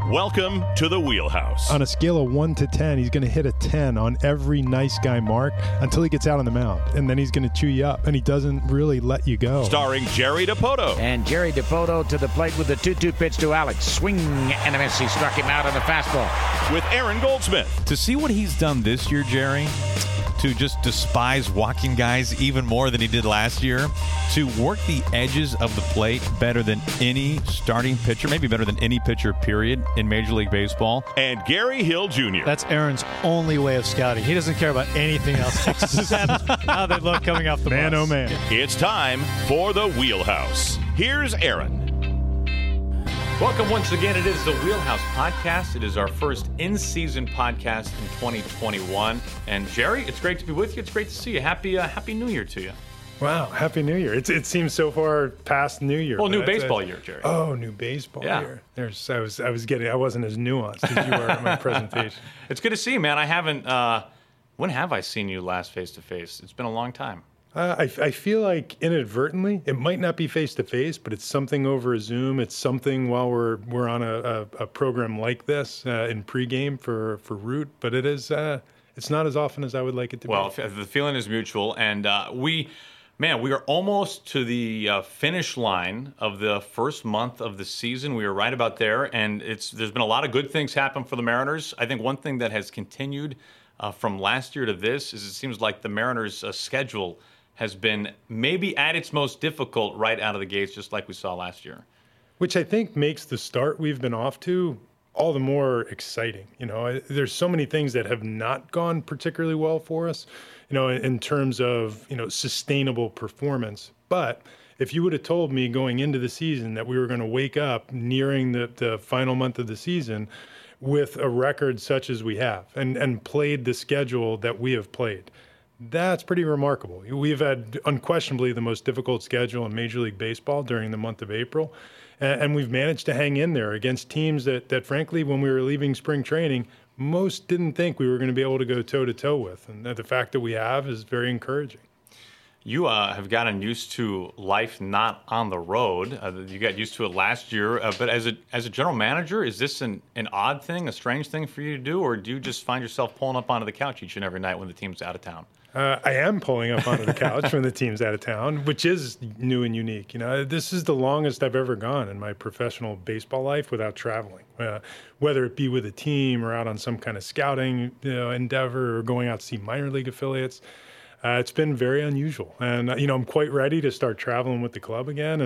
Welcome to the Wheelhouse. On a scale of 1 to 10, he's going to hit a 10 on every nice guy mark until he gets out on the mound. And then he's going to chew you up, and he doesn't really let you go. Starring Jerry Dipoto. And Jerry Dipoto to the plate with the 2-2 pitch to Alex. Swing and a miss. He struck him out on the fastball. With Aaron Goldsmith. To see what he's done this year, Jerry, to just despise walking guys even more than he did last year, to work the edges of the plate better than any starting pitcher, maybe better than any pitcher, period, in Major League Baseball. And Gary Hill Jr. That's Aaron's only way of scouting. He doesn't care about anything else except how they look coming off the man, bus. oh man. It's time for the Wheelhouse. Here's Aaron. Welcome once again. It is the Wheelhouse Podcast. It is our first in-season podcast in 2021. And Jerry, it's great to be with you. It's great to see you. Happy New Year to you. Wow, Happy New Year. It seems so far past New Year. Well, new baseball year, Jerry. Oh, new baseball year. I wasn't as nuanced as you were in my presentation. It's good to see you, man. I haven't, when have I seen you last face-to-face? It's been a long time. I feel like inadvertently, it might not be face-to-face, but it's something over a Zoom. It's something while we're on a program like this in pregame for Root, but it's not as often as I would like it to be. Well, the feeling is mutual, and we are almost to the finish line of the first month of the season. We are right about there, and there's been a lot of good things happen for the Mariners. I think one thing that has continued from last year to this is it seems like the Mariners' schedule has been maybe at its most difficult right out of the gates, just like we saw last year. Which I think makes the start we've been off to all the more exciting. You know, there's so many things that have not gone particularly well for us, you know, in terms of, you know, sustainable performance. But if you would have told me going into the season that we were going to wake up nearing the final month of the season with a record such as we have and played the schedule that we have played, that's pretty remarkable. We've had unquestionably the most difficult schedule in Major League Baseball during the month of April, and we've managed to hang in there against teams that frankly, when we were leaving spring training, most didn't think we were going to be able to go toe-to-toe with. And the fact that we have is very encouraging. You have gotten used to life not on the road. You got used to it last year. But as a general manager, is this an odd thing, a strange thing for you to do, or do you just find yourself pulling up onto the couch each and every night when the team's out of town? I am pulling up onto the couch when the team's out of town, which is new and unique. You know, this is the longest I've ever gone in my professional baseball life without traveling, whether it be with a team or out on some kind of scouting endeavor or going out to see minor league affiliates. It's been very unusual, and I'm quite ready to start traveling with the club again,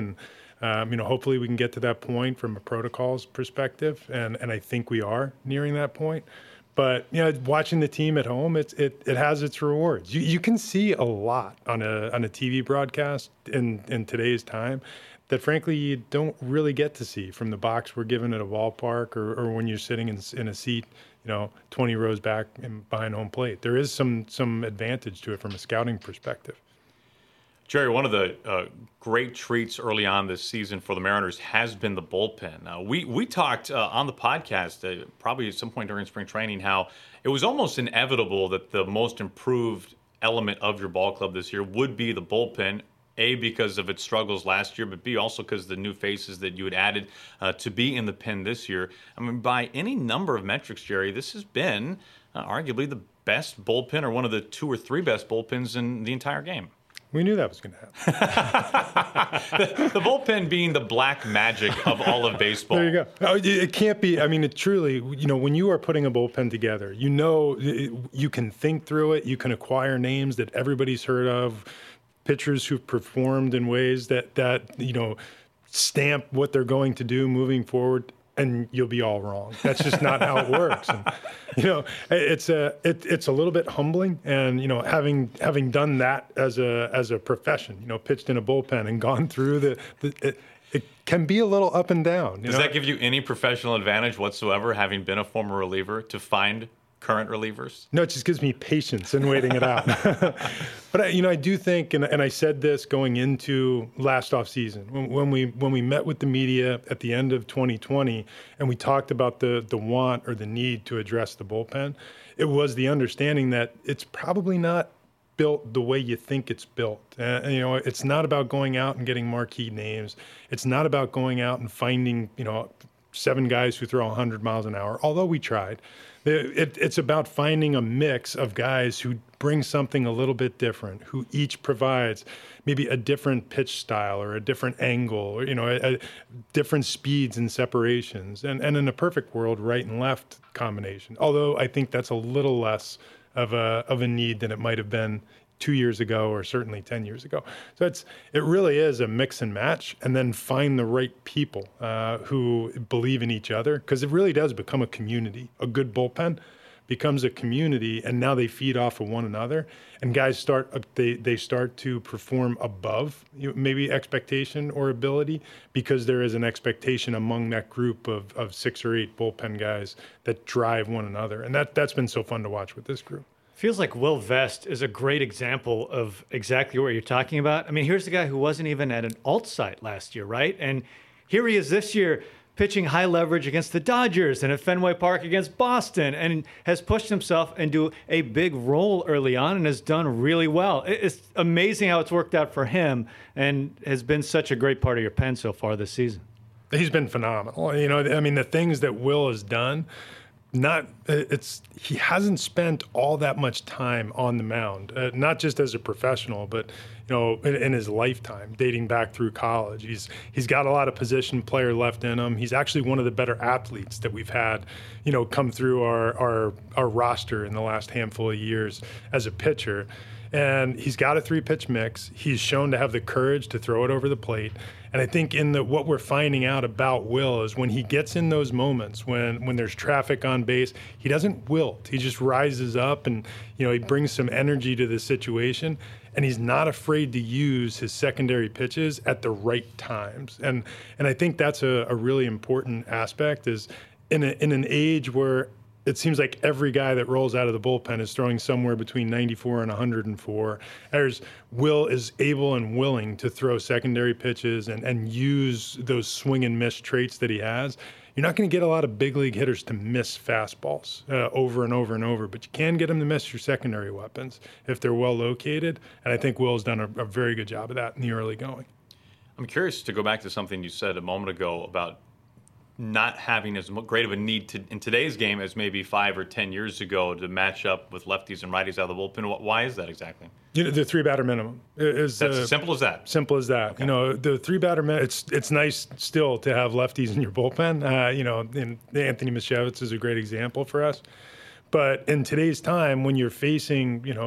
and hopefully we can get to that point from a protocols perspective, and I think we are nearing that point. But watching the team at home, it has its rewards. You can see a lot on a TV broadcast in today's time that frankly you don't really get to see from the box we're given at a ballpark or when you're sitting in a seat 20 rows back and behind home plate. There is some advantage to it from a scouting perspective. Jerry, one of the great treats early on this season for the Mariners has been the bullpen. We talked on the podcast probably at some point during spring training how it was almost inevitable that the most improved element of your ball club this year would be the bullpen, A, because of its struggles last year, but B, also because of the new faces that you had added to be in the pen this year. I mean, by any number of metrics, Jerry, this has been arguably the best bullpen or one of the 2 or 3 best bullpens in the entire game. We knew that was going to happen. the bullpen being the black magic of all of baseball. There you go. It can't be. I mean, it truly, when you are putting a bullpen together, you can think through it. You can acquire names that everybody's heard of, pitchers who've performed in ways that stamp what they're going to do moving forward, and you'll be all wrong. That's just not how it works. And, it's a little bit humbling. And, having done that as a profession, pitched in a bullpen and gone through it can be a little up and down. Does that give you any professional advantage whatsoever, having been a former reliever, to find current relievers? No, it just gives me patience in waiting it out. But I do think, and I said this going into last off season when we met with the media at the end of 2020, and we talked about the want or the need to address the bullpen. It was the understanding that it's probably not built the way you think it's built. It's not about going out and getting marquee names. It's not about going out and finding 7 guys who throw 100 miles an hour, although we tried. It's about finding a mix of guys who bring something a little bit different, who each provides maybe a different pitch style or a different angle, or, different speeds and separations. And in a perfect world, right and left combination. Although I think that's a little less of a need than it might have been 2 years ago or certainly 10 years ago. So it really is a mix and match, and then find the right people who believe in each other, because it really does become a community. A good bullpen becomes a community, and now they feed off of one another, and guys start to perform above maybe expectation or ability, because there is an expectation among that group of 6 or 8 bullpen guys that drive one another, and that's been so fun to watch with this group. Feels like Will Vest is a great example of exactly what you're talking about. I mean, here's a guy who wasn't even at an alt site last year, right? And here he is this year pitching high leverage against the Dodgers and at Fenway Park against Boston, and has pushed himself into a big role early on and has done really well. It's amazing how it's worked out for him, and has been such a great part of your pen so far this season. He's been phenomenal. The things that Will has done, he hasn't spent all that much time on the mound, not just as a professional, but in his lifetime, dating back through college. He's got a lot of position player left in him. He's actually one of the better athletes that we've had, come through our roster in the last handful of years as a pitcher. And he's got a 3-pitch mix. He's shown to have the courage to throw it over the plate. And I think what we're finding out about Will is when he gets in those moments, when there's traffic on base, he doesn't wilt. He just rises up, and he brings some energy to the situation. And he's not afraid to use his secondary pitches at the right times. And I think that's a really important aspect, is in an age where it seems like every guy that rolls out of the bullpen is throwing somewhere between 94 and 104. Will is able and willing to throw secondary pitches and use those swing and miss traits that he has. You're not going to get a lot of big league hitters to miss fastballs over and over and over, but you can get them to miss your secondary weapons if they're well located. And I think Will's done a very good job of that in the early going. I'm curious to go back to something you said a moment ago about not having as great of a need in today's game as maybe 5 or 10 years ago to match up with lefties and righties out of the bullpen. Why is that exactly? The 3-batter minimum is that's as simple as that. Simple as that. Okay. The 3-batter minimum. It's nice still to have lefties in your bullpen. And Anthony Michevitz is a great example for us. But in today's time, when you're facing the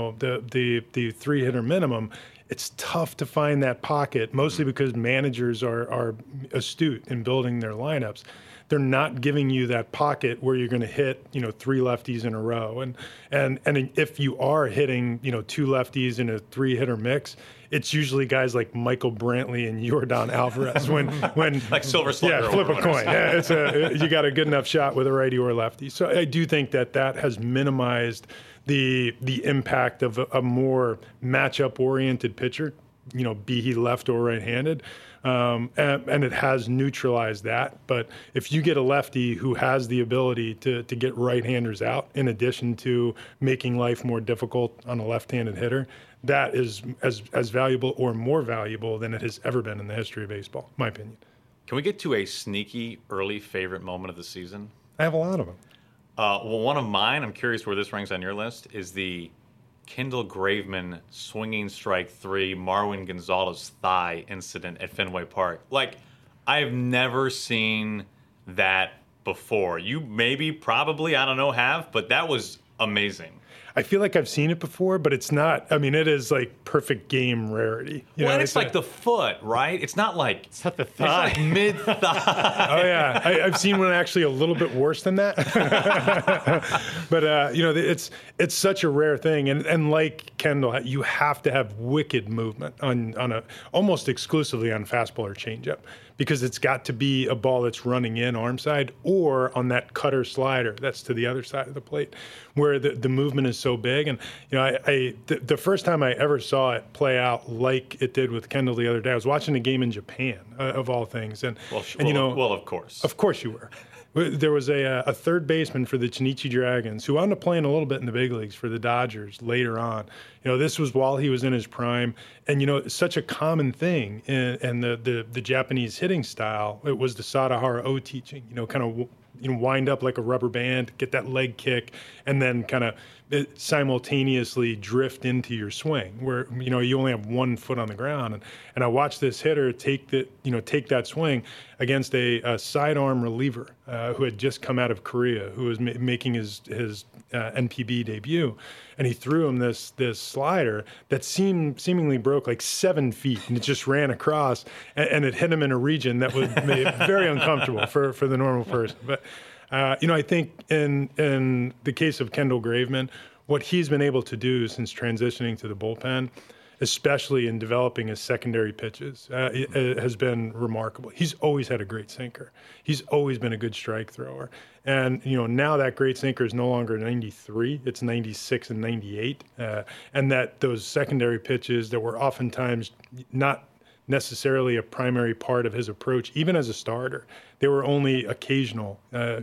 3-hitter minimum, it's tough to find that pocket, mostly because managers are astute in building their lineups. They're not giving you that pocket where you're going to hit 3 lefties in a row, and if you are hitting 2 lefties in a 3-hitter mix, it's usually guys like Michael Brantley and Yordan Alvarez when like Silver Slugger. Yeah, flip a coin. Yeah, you got a good enough shot with a righty or a lefty. So I do think that has minimized the impact of a more matchup-oriented pitcher, be he left or right-handed, and it has neutralized that. But if you get a lefty who has the ability to get right-handers out, in addition to making life more difficult on a left-handed hitter, that is as valuable or more valuable than it has ever been in the history of baseball, in my opinion. Can we get to a sneaky early favorite moment of the season? I have a lot of them. Well, one of mine, I'm curious where this ranks on your list, is the Kendall Graveman swinging strike 3 Marwin Gonzalez thigh incident at Fenway Park. Like, I've never seen that before. You probably, I don't know, have, but that was amazing. I feel like I've seen it before, but it's not. I mean, it is like perfect game rarity. It's like the foot, right? It's not like it's not the thigh. It's like mid-thigh. Oh yeah, I've seen one actually a little bit worse than that. But it's such a rare thing, and like Kendall, you have to have wicked movement on almost exclusively on fastball or changeup, because it's got to be a ball that's running in arm side or on that cutter slider that's to the other side of the plate, where the movement is so big. And the first time I ever saw it play out like it did with Kendall the other day, I was watching a game in Japan, of all things, of course you were. There was a third baseman for the Chunichi Dragons who wound up playing a little bit in the big leagues for the Dodgers later on. This was while he was in his prime. And, it's such a common thing in the Japanese hitting style. It was the Sadahara O teaching, kind of wind up like a rubber band, get that leg kick, and then kind of simultaneously drift into your swing where, you only have 1 foot on the ground. And I watched this hitter take that swing against a sidearm reliever who had just come out of Korea, who was making his NPB debut. And he threw him this slider that seemingly broke like 7 feet, and it just ran across, and it hit him in a region that was made it very uncomfortable for the normal person. But I think in the case of Kendall Graveman, what he's been able to do since transitioning to the bullpen, especially in developing his secondary pitches, it has been remarkable. He's always had a great sinker. He's always been a good strike thrower. And, now that great sinker is no longer 93, it's 96 and 98. And that those secondary pitches that were oftentimes not necessarily a primary part of his approach, even as a starter, they were only occasional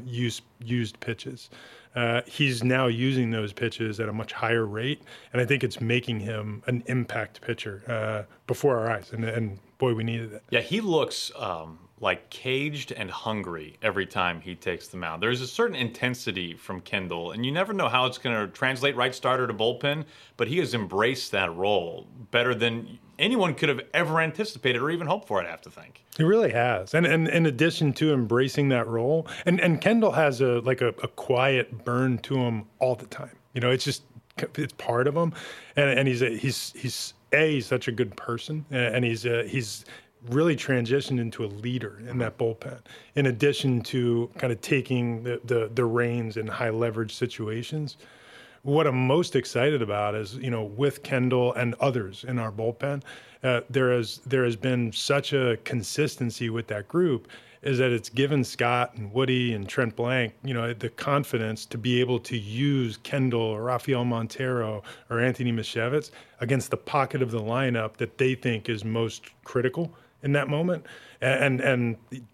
used pitches. He's now using those pitches at a much higher rate, and I think it's making him an impact pitcher before our eyes. And boy, we needed it. Yeah, he looks like caged and hungry every time he takes the mound. There's a certain intensity from Kendall, and you never know how it's going to translate right starter to bullpen, but he has embraced that role better than anyone could have ever anticipated or even hoped for, I'd have to think. He really has. And in addition to embracing that role, and Kendall has a quiet burn to him all the time. It's part of him. And he's such a good person, and he's really transitioned into a leader in that bullpen, in addition to kind of taking the reins in high leverage situations. What I'm most excited about is, with Kendall and others in our bullpen, there has been such a consistency with that group, is that it's given Scott and Woody and Trent Blank, the confidence to be able to use Kendall or Rafael Montero or Anthony Misiewicz against the pocket of the lineup that they think is most critical in that moment. And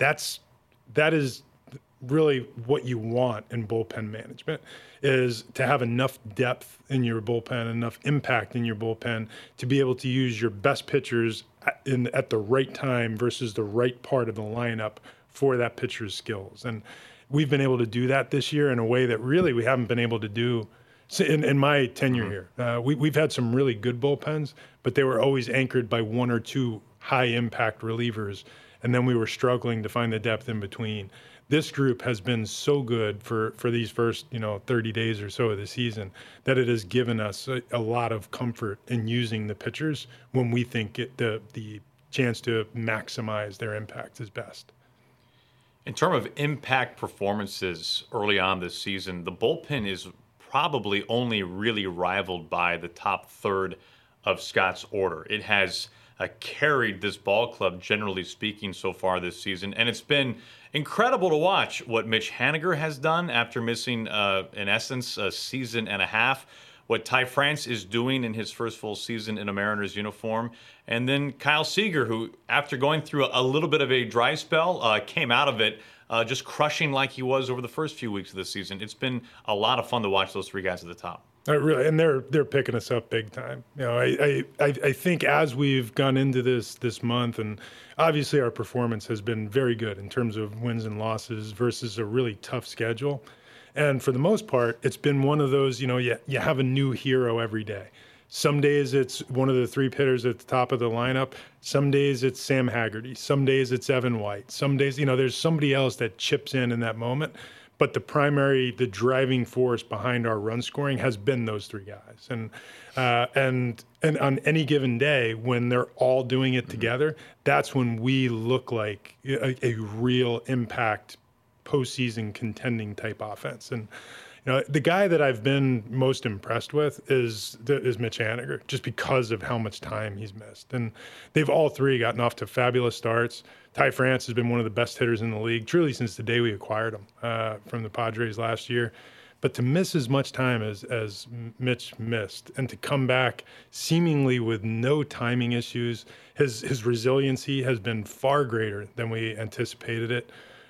that is really what you want in bullpen management, is to have enough depth in your bullpen, enough impact in your bullpen to be able to use your best pitchers at the right time versus the right part of the lineup for that pitcher's skills. And we've been able to do that this year in a way that really we haven't been able to do in my tenure here. We've had some really good bullpens, but they were always anchored by 1 or 2 high-impact relievers, and then we were struggling to find the depth in between. This group has been so good for these first 30 days or so of the season that it has given us a lot of comfort in using the pitchers when we think the chance to maximize their impact is best. In terms of impact performances early on this season, the bullpen is probably only really rivaled by the top third of Scott's order. It has carried this ball club, generally speaking, so far this season. And it's been incredible to watch what Mitch Haniger has done after missing, in essence, a season and a half. What Ty France is doing in his first full season in a Mariners uniform. And then Kyle Seager, who, after going through a little bit of a dry spell, came out of it just crushing like he was over the first few weeks of the season. It's been a lot of fun to watch those 3 guys at the top. Really, and they're picking us up big time. I think as we've gone into this month, and obviously our performance has been very good in terms of wins and losses versus a really tough schedule. And for the most part, it's been one of those, you have a new hero every day. Some days it's one of the 3 hitters at the top of the lineup. Some days it's Sam Haggerty. Some days it's Evan White. Some days, there's somebody else that chips in that moment. But the driving force behind our run scoring has been those 3 guys. And on any given day, when they're all doing it together, that's when we look like a real impact postseason contending type offense. And the guy that I've been most impressed with is Mitch Haniger, just because of how much time he's missed. And they've all 3 gotten off to fabulous starts. Ty France has been one of the best hitters in the league, truly since the day we acquired him from the Padres last year. But to miss as much time as Mitch missed, and to come back seemingly with no timing issues, his resiliency has been far greater than we anticipated it.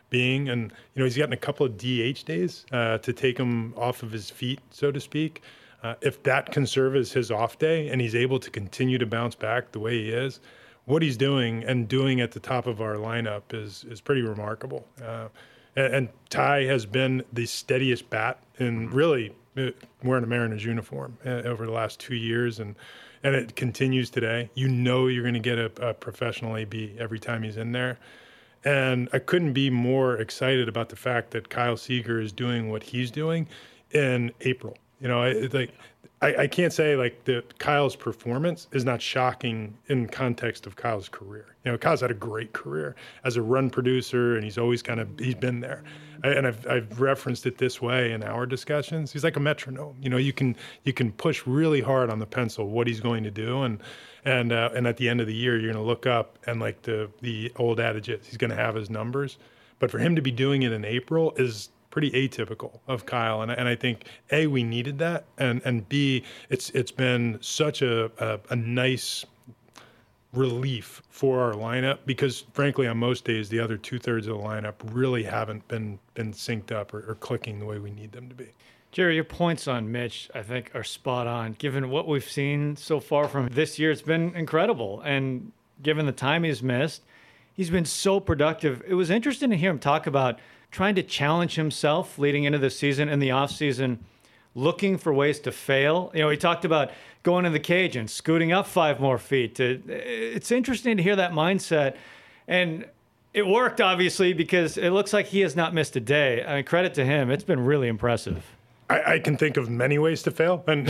being. And, he's gotten a couple of DH days to take him off of his feet, so to speak. If that can serve as his off day and he's able to continue to bounce back the way he is, what he's doing and doing at the top of our lineup is pretty remarkable. And Ty has been the steadiest bat in really wearing a Mariners uniform over the last 2 years, and it continues today. You're going to get a professional AB every time he's in there. And I couldn't be more excited about the fact that Kyle Seager is doing what he's doing in April. I can't say Kyle's performance is not shocking in context of Kyle's career. Kyle's had a great career as a run producer, and he's always he's been there. And I've referenced it this way in our discussions. He's like a metronome. You can push really hard on the pencil what he's going to do, and at the end of the year you're going to look up and like the old adage is he's going to have his numbers. But for him to be doing it in April is pretty atypical of Kyle, and I think A, we needed that, and B, it's been such a nice relief for our lineup, because frankly on most days the other 2/3 of the lineup really haven't been synced up or clicking the way we need them to be. Jerry, your points on Mitch, I think, are spot on. Given what we've seen so far from this year, it's been incredible, and given the time he's missed, he's been so productive. It was interesting to hear him talk about trying to challenge himself leading into the season, in the offseason, looking for ways to fail. He talked about going in the cage and scooting up 5 more feet. It's interesting to hear that mindset. And it worked, obviously, because it looks like he has not missed a day. I mean, credit to him. It's been really impressive. I can think of many ways to fail, and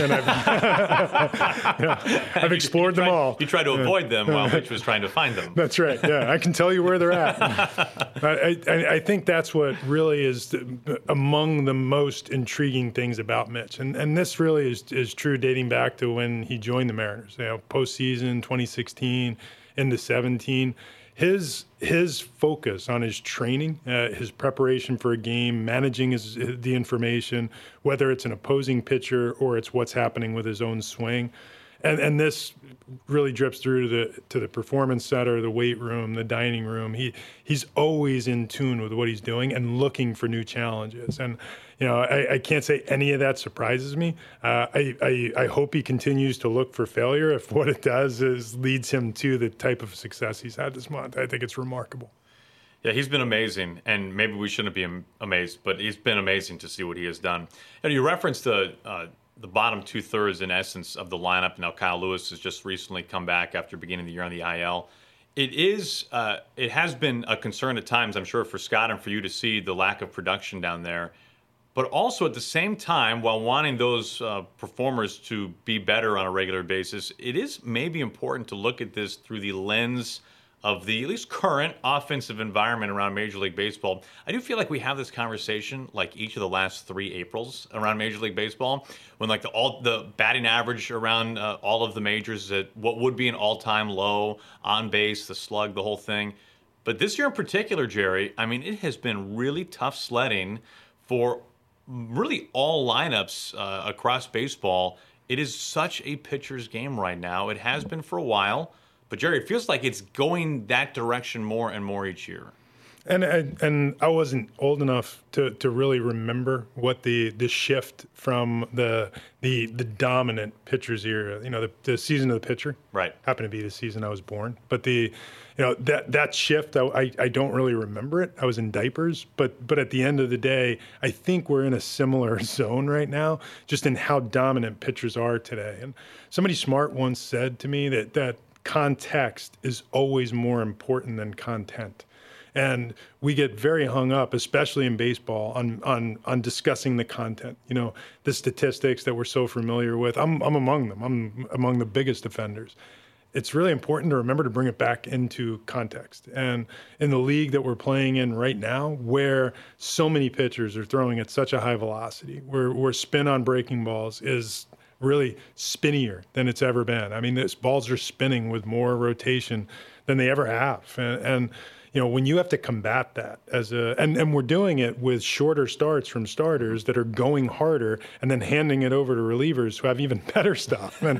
I've explored them all. You tried to avoid them while Mitch was trying to find them. That's right. Yeah, I can tell you where they're at. I think that's what really is among the most intriguing things about Mitch, and this really is true dating back to when he joined the Mariners. Postseason 2016 into 17. His focus on his training, his preparation for a game, managing the information, whether it's an opposing pitcher or it's what's happening with his own swing, and this really drips through to the performance center, the weight room, the dining room. He's always in tune with what he's doing and looking for new challenges. And I can't say any of that surprises me. I hope he continues to look for failure if what it does is leads him to the type of success he's had this month. I think it's remarkable. Yeah, he's been amazing, and maybe we shouldn't be amazed, but he's been amazing to see what he has done. And you referenced the bottom 2/3 in essence of the lineup. Now Kyle Lewis has just recently come back after beginning the year on the IL. It has been a concern at times, I'm sure, for Scott and for you to see the lack of production down there. But also at the same time, while wanting those performers to be better on a regular basis, it is maybe important to look at this through the lens of the at least current offensive environment around Major League Baseball. I do feel like we have this conversation like each of the last 3 Aprils around Major League Baseball, when like the batting average around all of the majors is at what would be an all-time low, on base, the slug, the whole thing. But this year in particular, Jerry, I mean, it has been really tough sledding for really all lineups across baseball. It is such a pitcher's game right now. It has been for a while. But, Jerry, it feels like it's going that direction more and more each year. And I wasn't old enough to really remember what the shift from the dominant pitcher's era, the season of the pitcher. Right. Happened to be the season I was born. But that shift, I don't really remember it. I was in diapers. But at the end of the day, I think we're in a similar zone right now, just in how dominant pitchers are today. And somebody smart once said to me that context is always more important than content. And we get very hung up, especially in baseball, on discussing the content, the statistics that we're so familiar with. I'm among them. I'm among the biggest offenders. It's really important to remember to bring it back into context. And in the league that we're playing in right now, where so many pitchers are throwing at such a high velocity, where spin on breaking balls is really spinnier than it's ever been. I mean, balls are spinning with more rotation than they ever have. And when you have to combat that and we're doing it with shorter starts from starters that are going harder and then handing it over to relievers who have even better stuff. And,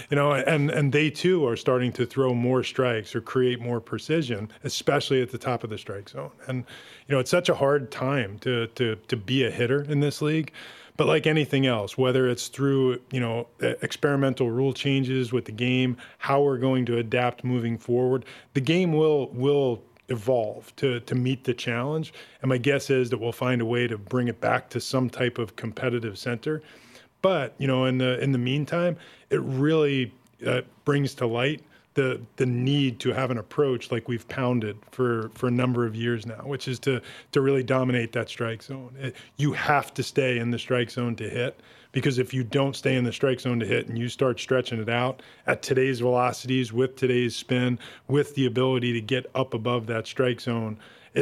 and they too are starting to throw more strikes or create more precision, especially at the top of the strike zone. And, it's such a hard time to be a hitter in this league. But like anything else, whether it's through, experimental rule changes with the game, how we're going to adapt moving forward, the game will evolve to meet the challenge. And my guess is that we'll find a way to bring it back to some type of competitive center. But, in the meantime, it really brings to light the need to have an approach like we've pounded for a number of years now, which is to really dominate that strike zone. You have to stay in the strike zone to hit, because if you don't stay in the strike zone to hit and you start stretching it out at today's velocities, with today's spin, with the ability to get up above that strike zone,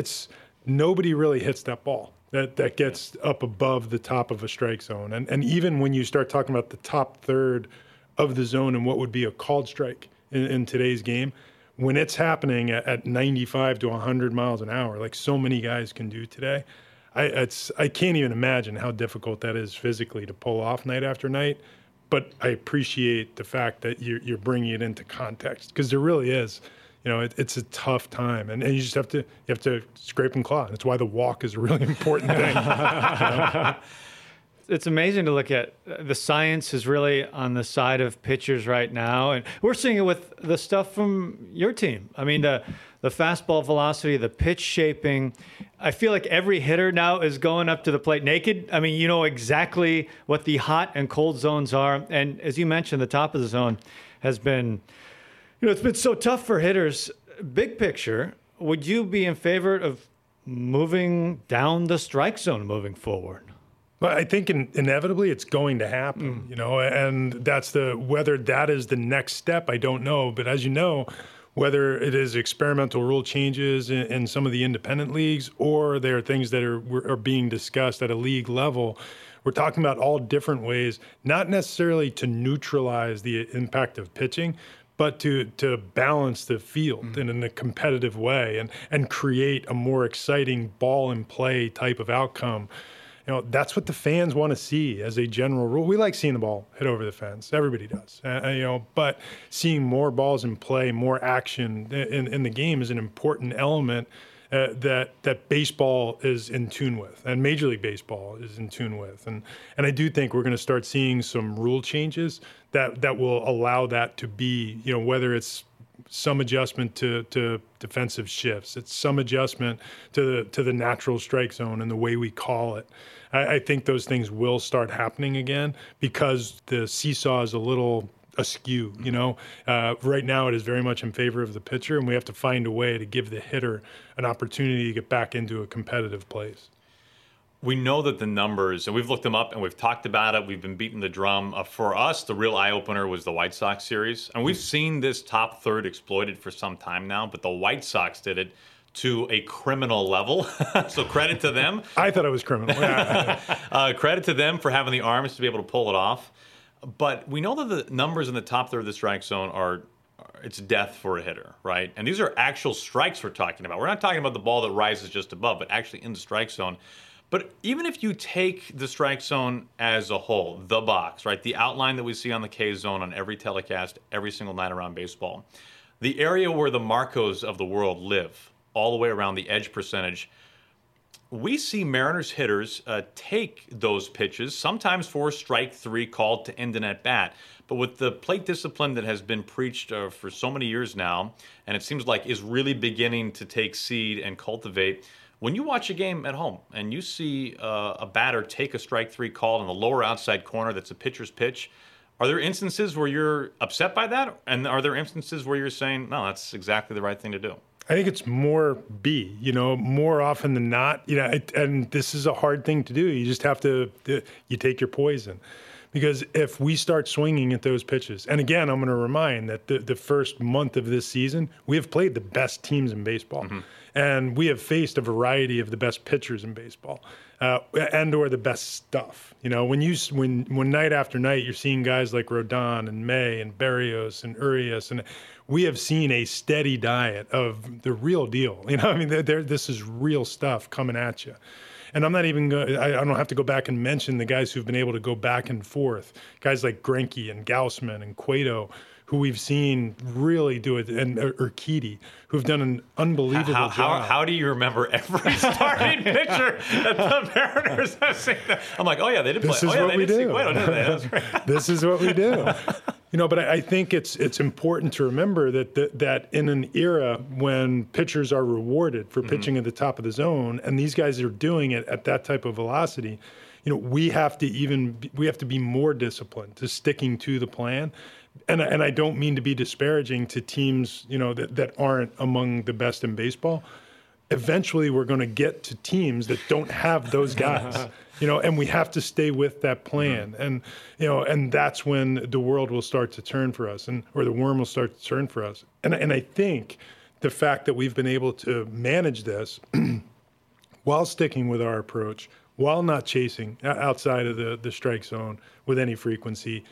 nobody really hits that ball that gets up above the top of a strike zone. And even when you start talking about the top third of the zone and what would be a called strike in today's game, when it's happening at 95 to 100 miles an hour, like so many guys can do today, I can't even imagine how difficult that is physically to pull off night after night. But I appreciate the fact that you're bringing it into context, because there really is, it's a tough time, and you just have to scrape and claw. That's why the walk is a really important thing. It's amazing to look at. The science is really on the side of pitchers right now, and we're seeing it with the stuff from your team. I mean, the fastball velocity, the pitch shaping. I feel like every hitter now is going up to the plate naked. I mean, you know exactly what the hot and cold zones are, and as you mentioned, the top of the zone has been, it's been so tough for hitters. Big picture, would you be in favor of moving down the strike zone moving forward? Well, I think inevitably it's going to happen, and that's whether that is the next step, I don't know. But as you know, whether it is experimental rule changes in some of the independent leagues, or there are things that are being discussed at a league level, we're talking about all different ways, not necessarily to neutralize the impact of pitching, but to balance the field in a competitive way and create a more exciting ball and play type of outcome. That's what the fans want to see as a general rule. We like seeing the ball hit over the fence. Everybody does. But seeing more balls in play, more action in the game is an important element that baseball is in tune with, and Major League Baseball is in tune with. And I do think we're going to start seeing some rule changes that will allow that to be, whether it's some adjustment to defensive shifts, it's some adjustment to the natural strike zone and the way we call it. I think those things will start happening again, because the seesaw is a little askew. Right now it is very much in favor of the pitcher, and we have to find a way to give the hitter an opportunity to get back into a competitive place. We know that the numbers, and we've looked them up and we've talked about it, we've been beating the drum. For us, the real eye-opener was the White Sox series. And we've seen this top third exploited for some time now, but the White Sox did it to a criminal level. So credit to them. I thought it was criminal. Credit to them for having the arms to be able to pull it off. But we know that the numbers in the top third of the strike zone it's death for a hitter, right? And these are actual strikes we're talking about. We're not talking about the ball that rises just above, but actually in the strike zone. But even if you take the strike zone as a whole, the box, right, the outline that we see on the K zone on every telecast every single night around baseball, the area where the Marcos of the world live, all the way around the edge percentage, we see Mariners hitters take those pitches, sometimes for strike three called to end an at-bat. But with the plate discipline that has been preached for so many years now, and it seems like is really beginning to take seed and cultivate, when you watch a game at home and you see a batter take a strike three call in the lower outside corner that's a pitcher's pitch, are there instances where you're upset by that? And are there instances where you're saying, no, that's exactly the right thing to do? I think it's more B, more often than not, and this is a hard thing to do. You just have to, you take your poison, Because if we start swinging at those pitches, and again, I'm going to remind that the first month of this season, we have played the best teams in baseball. And we have faced a variety of the best pitchers in baseball, and or the best stuff. You know, when night after night you're seeing guys like Rodon and May and Berrios and Urias, and we have seen a steady diet of the real deal. You know, I mean, this is real stuff coming at you. And I'm not even going. I don't have to go back and mention the guys who've been able to go back and forth. Guys like Greinke and Gausman and Cueto, who we've seen really do it, and Urquidy, who've done an unbelievable job. How do you remember every starting pitcher that the Mariners have seen? I'm like, oh yeah, they did play. This is what we do. Cueto, didn't they? That's right. This is what we do. You know, but I think it's important to remember that in an era when pitchers are rewarded for pitching at the top of the zone, and these guys are doing it at that type of velocity, you know, we have to be more disciplined to sticking to the plan. And I don't mean to be disparaging to teams, you know, that aren't among the best in baseball. Eventually, we're going to get to teams that don't have those guys, you know, and we have to stay with that plan. And, you know, and that's when the world will start to turn for us, or the worm will start to turn for us. And I think the fact that we've been able to manage this while sticking with our approach, while not chasing outside of the strike zone with any frequency,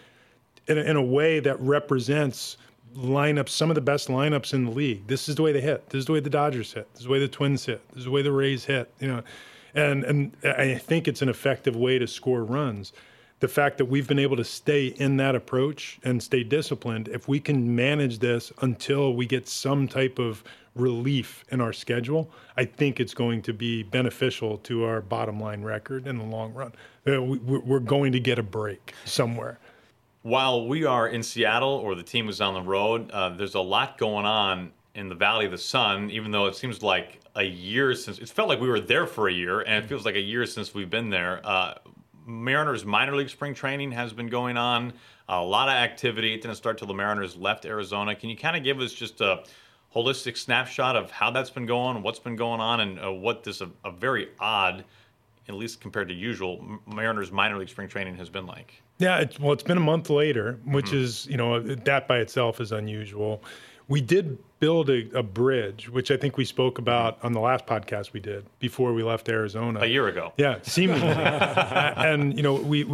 in a way that represents lineups, some of the best lineups in the league. This is the way they hit. This is the way the Dodgers hit. This is the way the Twins hit. This is the way the Rays hit. You know, and I think it's an effective way to score runs. The fact that we've been able to stay in that approach and stay disciplined, if we can manage this until we get some type of relief in our schedule, I think it's going to be beneficial to our bottom line record in the long run. We're going to get a break somewhere. While we are in Seattle, or the team is on the road, there's a lot going on in the Valley of the Sun, even though it seems like a year since. It felt like we were there for a year, and it feels like a year since we've been there. Mariners minor league spring training has been going on. A lot of activity. It didn't start till the Mariners left Arizona. Can you kind of give us just a holistic snapshot of how that's been going, what's been going on, and what this a very odd, at least compared to usual, Mariners minor league spring training has been like? Yeah, it's been a month later, which is, you know, that by itself is unusual. We did build a bridge, which I think we spoke about on the last podcast we did before we left Arizona. A year ago. Yeah, seemingly. And, you know,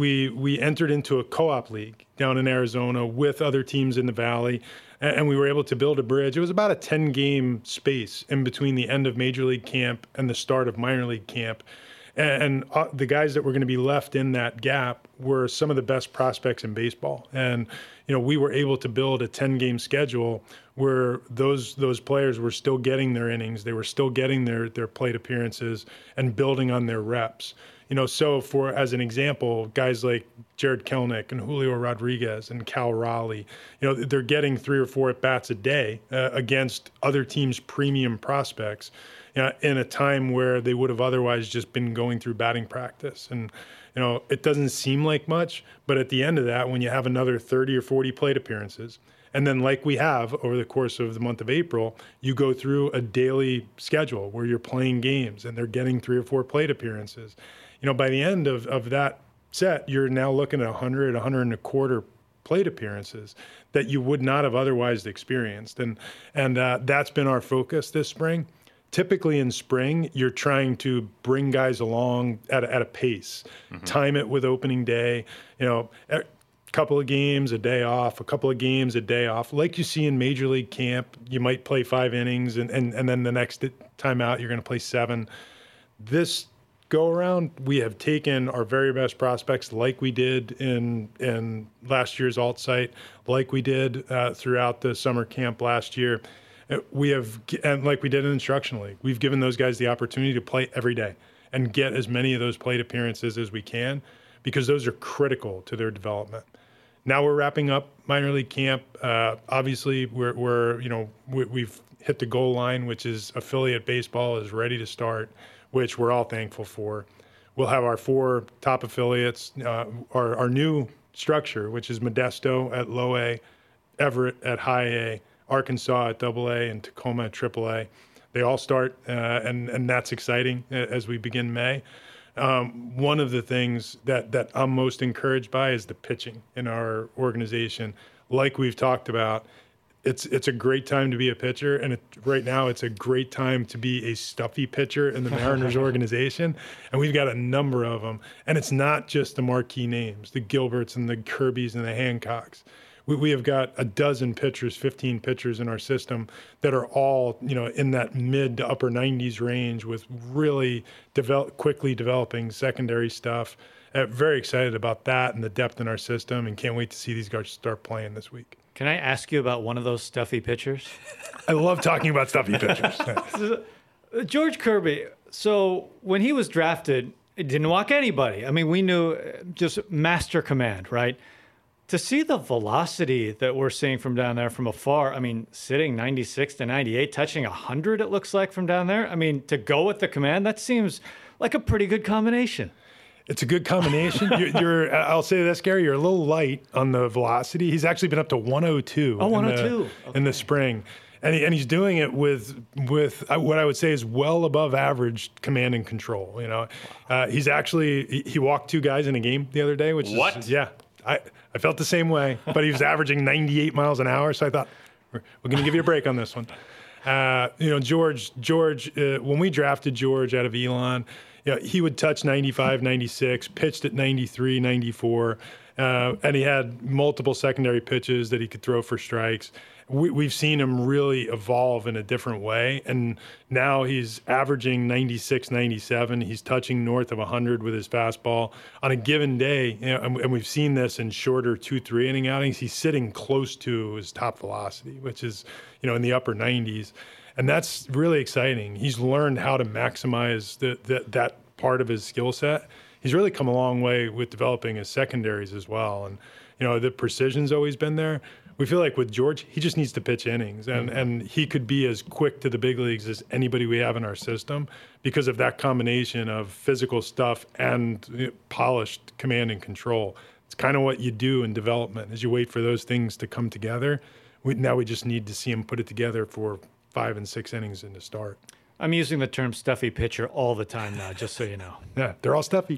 we entered into a co-op league down in Arizona with other teams in the Valley, and we were able to build a bridge. It was about a 10-game space in between the end of Major League camp and the start of minor league camp. And the guys that were going to be left in that gap were some of the best prospects in baseball. And, you know, we were able to build a 10-game schedule where those players were still getting their innings. They were still getting their plate appearances and building on their reps. You know, so as an example, guys like Jared Kelenic and Julio Rodriguez and Cal Raleigh, you know, they're getting 3 or 4 at-bats a day against other teams' premium prospects. In a time where they would have otherwise just been going through batting practice. And, you know, it doesn't seem like much, but at the end of that, when you have another 30 or 40 plate appearances, and then like we have over the course of the month of April, you go through a daily schedule where you're playing games and they're getting 3 or 4 plate appearances. You know, by the end of that set, you're now looking at 100, 125 plate appearances that you would not have otherwise experienced. And that's been our focus this spring. Typically in spring, you're trying to bring guys along at a pace, time it with opening day, you know, a couple of games, a day off, a couple of games, a day off. Like you see in Major League camp, you might play 5 innings and then the next time out, you're going to play 7. This go around, we have taken our very best prospects like we did in last year's alt site, like we did throughout the summer camp last year. We have, and like we did in Instruction League, we've given those guys the opportunity to play every day and get as many of those plate appearances as we can, because those are critical to their development. Now we're wrapping up minor league camp. Obviously, we've hit the goal line, which is affiliate baseball is ready to start, which we're all thankful for. We'll have our 4 top affiliates, our new structure, which is Modesto at low A, Everett at high A, Arkansas at AA, and Tacoma at AAA. They all start, and that's exciting as we begin May. One of the things that I'm most encouraged by is the pitching in our organization. Like we've talked about, it's a great time to be a pitcher, and right now it's a great time to be a stuffy pitcher in the Mariners organization, and we've got a number of them. And it's not just the marquee names, the Gilberts and the Kirbys and the Hancocks. We have got a dozen pitchers, 15 pitchers in our system that are all, in that mid to upper 90s range with really quickly developing secondary stuff. Very excited about that and the depth in our system, and can't wait to see these guys start playing this week. Can I ask you about one of those stuffy pitchers? I love talking about stuffy pitchers. George Kirby. So when he was drafted, it didn't walk anybody. I mean, we knew just master command, right? To see the velocity that we're seeing from down there from afar, I mean, sitting 96 to 98, touching 100, it looks like from down there. I mean, to go with the command, that seems like a pretty good combination. It's a good combination. I'll say this, Gary, you're a little light on the velocity. He's actually been up to 102. Oh, 102. In the spring. And he's doing it with what I would say is well above average command and control. He's actually, he walked 2 guys in a game the other day, which is, yeah. I felt the same way, but he was averaging 98 miles an hour, so I thought, we're going to give you a break on this one. George, when we drafted George out of Elon, he would touch 95, 96, pitched at 93, 94, and he had multiple secondary pitches that he could throw for strikes. We've seen him really evolve in a different way, and now he's averaging 96, 97. He's touching north of 100 with his fastball on a given day, and we've seen this in shorter 2-3 inning outings. He's sitting close to his top velocity, which is in the upper 90s, and that's really exciting. He's learned how to maximize that part of his skill set. He's really come a long way with developing his secondaries as well, and the precision's always been there. We feel like with George, he just needs to pitch innings, and he could be as quick to the big leagues as anybody we have in our system because of that combination of physical stuff and polished command and control. It's kind of what you do in development as you wait for those things to come together. Now we just need to see him put it together for 5 and 6 innings in the start. I'm using the term stuffy pitcher all the time now, just so you know. Yeah, they're all stuffy.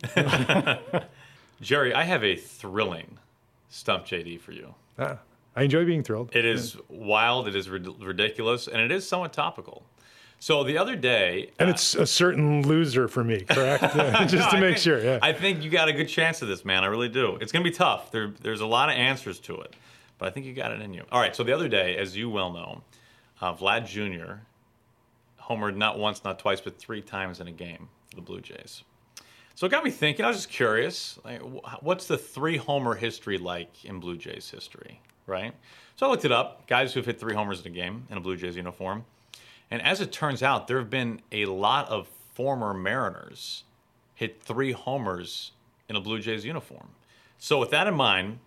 Jerry, I have a thrilling Stump JD for you. I enjoy being thrilled. It is wild, it is ridiculous, and it is somewhat topical. So the other day... And it's a certain loser for me, correct? Just to make sure, yeah. I think you got a good chance of this, man. I really do. It's going to be tough. There's a lot of answers to it, but I think you got it in you. All right, so the other day, as you well know, Vlad Jr. homered not once, not twice, but 3 times in a game for the Blue Jays. So it got me thinking. I was just curious, what's the 3-homer history like in Blue Jays history? Right? So I looked it up, guys who've hit 3 homers in a game in a Blue Jays uniform. And as it turns out, there have been a lot of former Mariners hit 3 homers in a Blue Jays uniform. So with that in mind,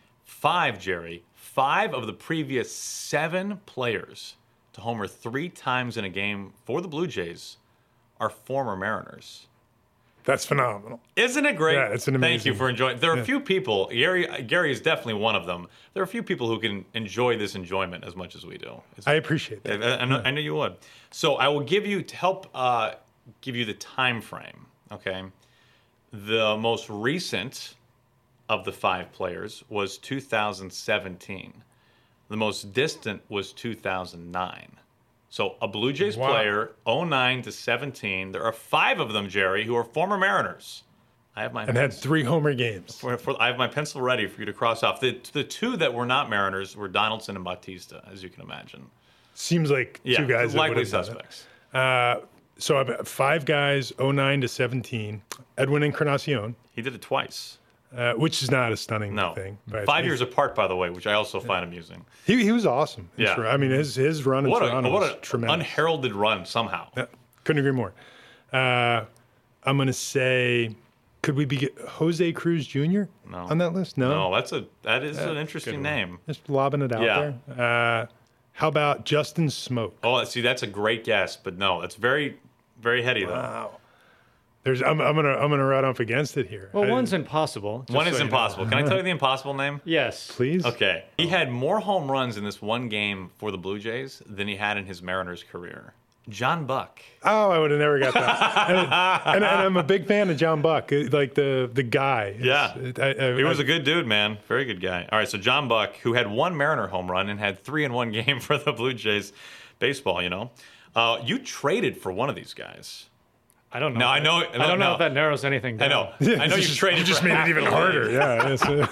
5 of the previous 7 players to homer 3 times in a game for the Blue Jays are former Mariners. That's phenomenal. Isn't it great? Yeah, it's an amazing. Thank you for enjoying. There are a few people. Gary is definitely one of them. There are a few people who can enjoy this enjoyment as much as we do. I appreciate that. I know you would. So I will give you to help give you the time frame. Okay, the most recent of the 5 players was 2017. The most distant was 2009. So a Blue Jays player, 09 to 17. There are 5 of them, Jerry, who are former Mariners. I have my had 3 homer games. I have my pencil ready for you to cross off. The 2 that were not Mariners were Donaldson and Bautista, as you can imagine. Seems like 2 guys that likely would have suspects. So I've got 5 guys, 09 to 17. Edwin Encarnacion. He did it twice. Which is not a stunning thing. But 5 years apart, by the way, which I also find amusing. He was awesome. Yeah. I mean, his run in Toronto was tremendous. Unheralded run somehow. Yeah, couldn't agree more. I'm going to say, could we be Jose Cruz Jr. on that list? No. No, that is an interesting name. Just lobbing it out there. How about Justin Smoke? Oh, see, that's a great guess, but no, it's very, very heady though. Wow. I'm gonna run up against it here. Well, one's impossible. One is impossible. Can I tell you the impossible name? Yes. Please? Okay. He had more home runs in this one game for the Blue Jays than he had in his Mariners career. John Buck. Oh, I would have never got that. and I'm a big fan of John Buck, like the guy. Yeah. He was a good dude, man. Very good guy. All right, so John Buck, who had 1 Mariner home run and had 3 in one game for the Blue Jays baseball, you traded for one of ththese guys. I don't know. No, I know. I don't know if that narrows anything down. I know you traded. You just for made it even harder. Yeah.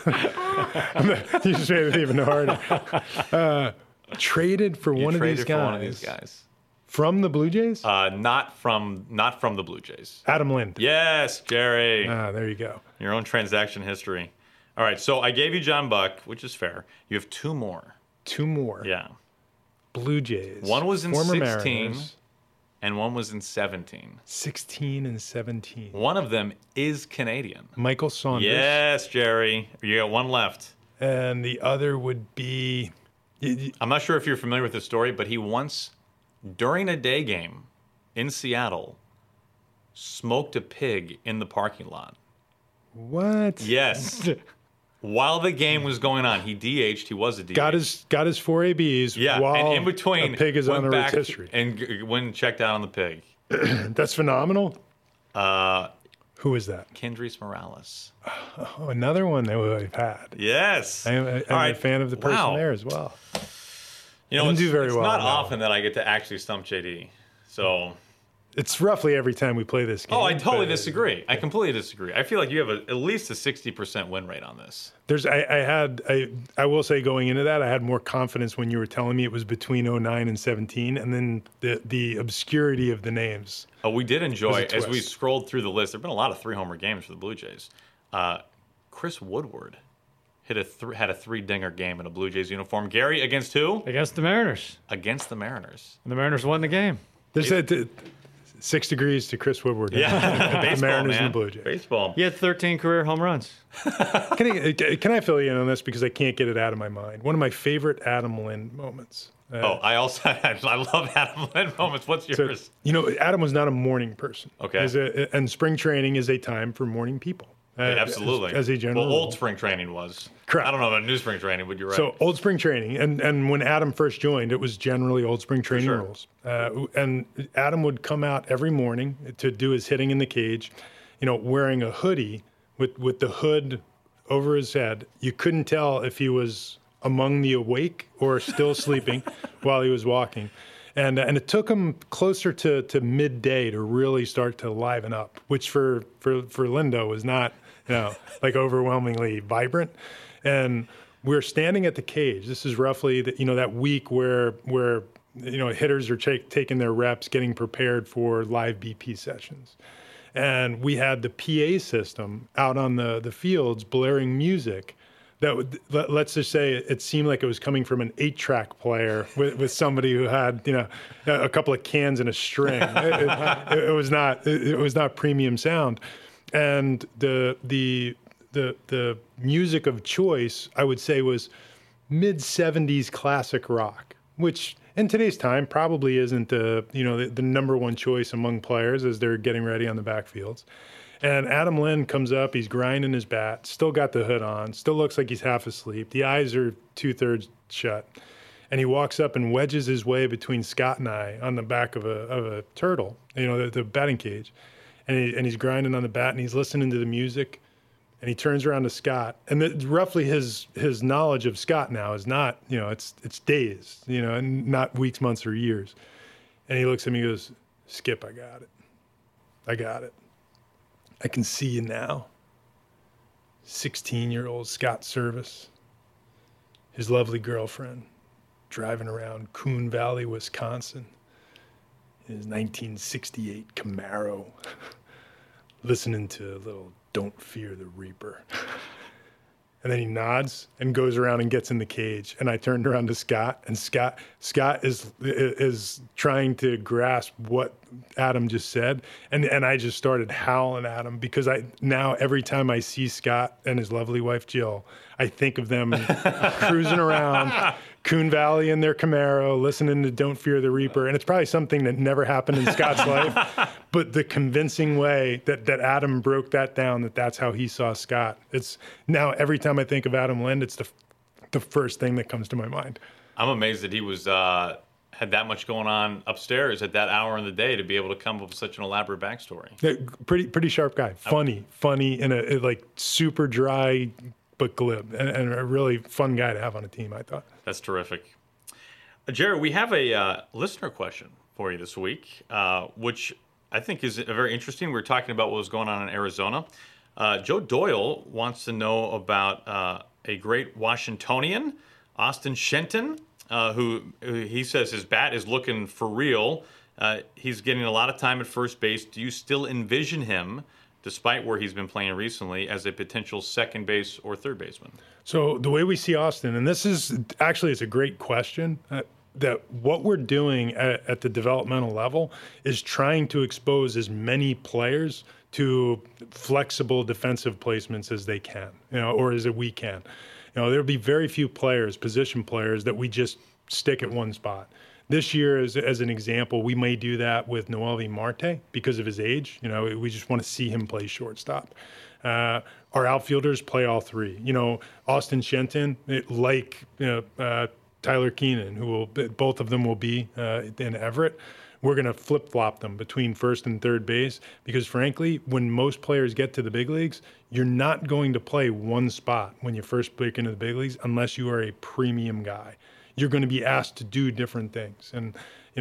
You just made it even harder. Traded for one of these guys. From the Blue Jays? Not from the Blue Jays. Adam Lind. Yes, Jerry. There you go. Your own transaction history. All right, so I gave you John Buck, which is fair. You have 2 more. 2 more. Yeah. Blue Jays. One was in former 16, Mariners. and one was in 17. 16 and 17. One of them is Canadian. Michael Saunders. Yes, Jerry. You got 1 left. And the other would be... I'm not sure if you're familiar with this story, but he once, during a day game in Seattle, smoked a pig in the parking lot. What? Yes. While the game was going on, he DH'd. He was a DH. Got his 4 ABs. Yeah, while and in between, a pig is on the back rotisserie. and went and checked out on the pig. That's phenomenal. Who is that? Kendrys Morales. Oh, another one that we've had. Yes. I'm a fan of the person there as well. It's do very well not now. often that I get to actually stump JD. So It's roughly every time we play this game. I totally but disagree. I completely disagree. I feel like you have at least a 60% win rate on this. I will say going into that, I had more confidence when you were telling me it was between 09 and 17, and then the obscurity of the names. We did enjoy, There's a as we twist. scrolled through the list, there have been a lot of 3-homer games for the Blue Jays. Chris Woodward had a 3-dinger game in a Blue Jays uniform. Gary, against who? Against the Mariners. Against the Mariners. And the Mariners won the game. There's 6 degrees to Chris Woodward. Yeah, baseball, the Mariners man. and the Blue Jays. Baseball. He had 13 career home runs. Can I fill you in on this because I can't get it out of my mind? One of my favorite Adam Lind moments. I love Adam Lind moments. What's yours? Adam was not a morning person. Okay. And spring training is a time for morning people. Absolutely. As a general Well, old rule. spring training was. Correct. I don't know about new spring training, but you're right. So old spring training, and when Adam first joined, it was generally old spring training sure. rules. And Adam would come out every morning to do his hitting in the cage, wearing a hoodie with the hood over his head. You couldn't tell if he was among the awake or still sleeping while he was walking. And it took him closer to midday to really start to liven up, which for Lindo was not, like overwhelmingly vibrant. And we're standing at the cage. This is roughly that week where hitters are taking their reps, getting prepared for live BP sessions. And we had the PA system out on the fields blaring music. Let's just say it seemed like it was coming from an 8-track player with somebody who had a couple of cans and a string. It was not premium sound, and the music of choice I would say was mid-70s classic rock, which in today's time probably isn't the number one choice among players as they're getting ready on the backfields. And Adam Lind comes up, he's grinding his bat, still got the hood on, still looks like he's half asleep. The eyes are 2/3 shut. And he walks up and wedges his way between Scott and I on the back of a turtle, the batting cage. And he's grinding on the bat and he's listening to the music. And he turns around to Scott. And roughly his knowledge of Scott now is not, it's days, and not weeks, months, or years. And he looks at me and goes, "Skip, I got it. I got it. I can see you now." 16-year-old Scott Service, his lovely girlfriend, driving around Coon Valley, Wisconsin, in his 1968 Camaro, listening to a little "Don't Fear the Reaper." And then he nods and goes around and gets in the cage. And I turned around to Scott, and Scott is trying to grasp what Adam just said. And I just started howling at him because now every time I see Scott and his lovely wife Jill, I think of them cruising around Coon Valley in their Camaro, listening to "Don't Fear the Reaper." And it's probably something that never happened in Scott's life, but the convincing way that Adam broke that down, that's how he saw Scott. It's now every time I think of Adam Lind, it's the first thing that comes to my mind. I'm amazed that he was had that much going on upstairs at that hour in the day to be able to come up with such an elaborate backstory. Pretty sharp guy. Funny, and a like super dry but glib, and a really fun guy to have on a team, I thought. That's terrific. Jerry, we have a listener question for you this week, which I think is very interesting. We're talking about what was going on in Arizona. Joe Doyle wants to know about a great Washingtonian, Austin Shenton, who he says his bat is looking for real. He's getting a lot of time at first base. Do you still envision him, despite where he's been playing recently, as a potential second base or third baseman? So the way we see Austin, and this is actually it's a great question, that what we're doing at the developmental level is trying to expose as many players to flexible defensive placements as they can, or as we can. There'll be very few players, position players, that we just stick at one spot. This year, as an example, we may do that with Noelvi Marte because of his age. We just want to see him play shortstop. Our outfielders play all three. Austin Shenton, Tyler Keenan, both of them will be in Everett. We're going to flip-flop them between first and third base because, frankly, when most players get to the big leagues, you're not going to play one spot when you first break into the big leagues unless you are a premium guy. You're going to be asked to do different things. And,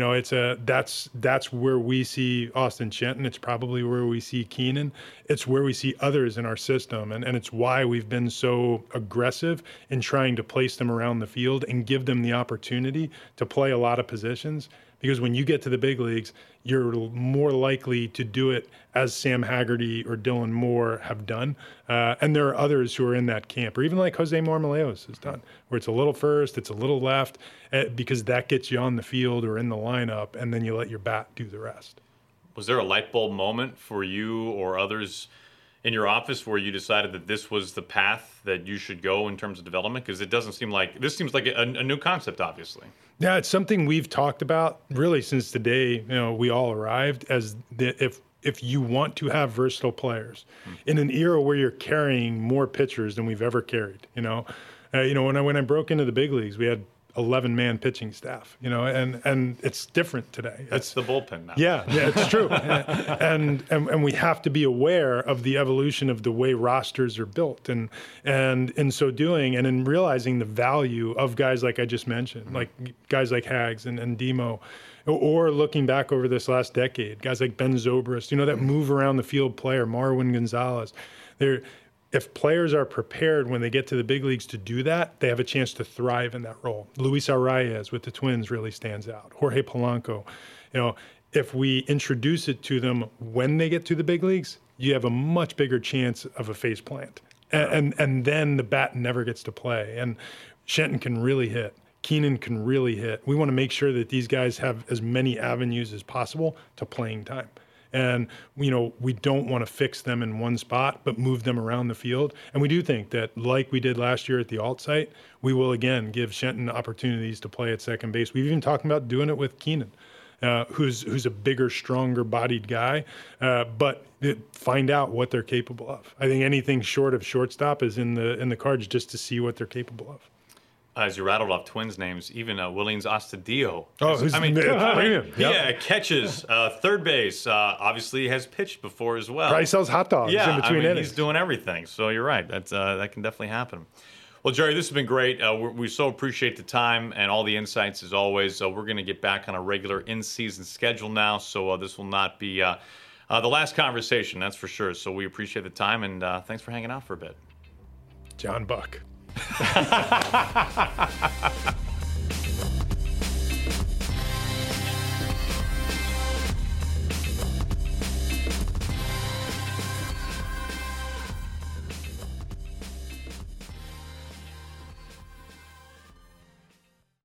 that's where we see Austin Shenton. It's probably where we see Keenan. It's where we see others in our system. And it's why we've been so aggressive in trying to place them around the field and give them the opportunity to play a lot of positions. Because when you get to the big leagues, you're more likely to do it as Sam Haggerty or Dylan Moore have done. And there are others who are in that camp, or even like Jose Marmoleos has done, where it's a little first, it's a little left, because that gets you on the field or in the lineup, and then you let your bat do the rest. Was there a light bulb moment for you or others in your office where you decided that this was the path that you should go in terms of development? Because it doesn't seem like – this seems like a new concept, obviously. Yeah, it's something we've talked about really since the day we all arrived, as if you want to have versatile players in an era where you're carrying more pitchers than we've ever carried. When I broke into the big leagues, we had 11-man pitching staff, and it's different today. That's the bullpen now. Yeah, it's true. and we have to be aware of the evolution of the way rosters are built, and in so doing, and in realizing the value of guys like I just mentioned, like guys like Hags and Demo, or looking back over this last decade, guys like Ben Zobrist, that move around the field player, Marwin Gonzalez. If players are prepared when they get to the big leagues to do that, they have a chance to thrive in that role. Luis Arraez with the Twins really stands out. Jorge Polanco. If we introduce it to them when they get to the big leagues, you have a much bigger chance of a face plant. And then the bat never gets to play. And Shenton can really hit. Keenan can really hit. We want to make sure that these guys have as many avenues as possible to playing time. And, we don't want to fix them in one spot, but move them around the field. And we do think that, like we did last year at the alt site, we will again give Shenton opportunities to play at second base. We've even talked about doing it with Keenan, who's a bigger, stronger bodied guy, but find out what they're capable of. I think anything short of shortstop is in the cards just to see what they're capable of. As you rattled off Twins names, even Willians Astudillo. Catches, third base. Obviously has pitched before as well. Probably sells hot dogs in between innings. He's doing everything. So you're right. That can definitely happen. Well, Jerry, this has been great. We so appreciate the time and all the insights as always. We're going to get back on a regular in-season schedule now, so this will not be the last conversation, that's for sure. So we appreciate the time, and thanks for hanging out for a bit. John Buck.